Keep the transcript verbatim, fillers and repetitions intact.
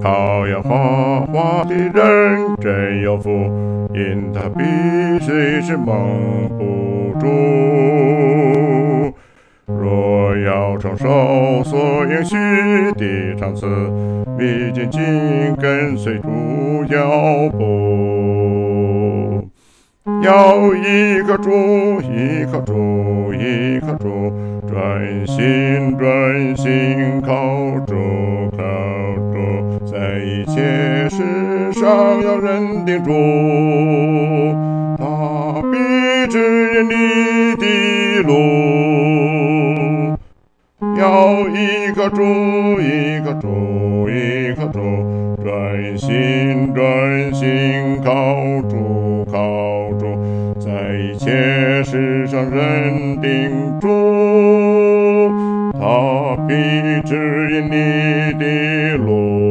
靠呀花花的人真有福，因他必须是蒙不住。若要承受所应许的赏赐，必紧紧跟随主脚步。要依靠主，依靠主，依靠主，专心专心靠主，靠主，在一切事上要认定主，他必指引你的路。要依靠主，依靠主，依靠主，专心专心靠主，靠主，在一切事上认定主，他必指引你的路。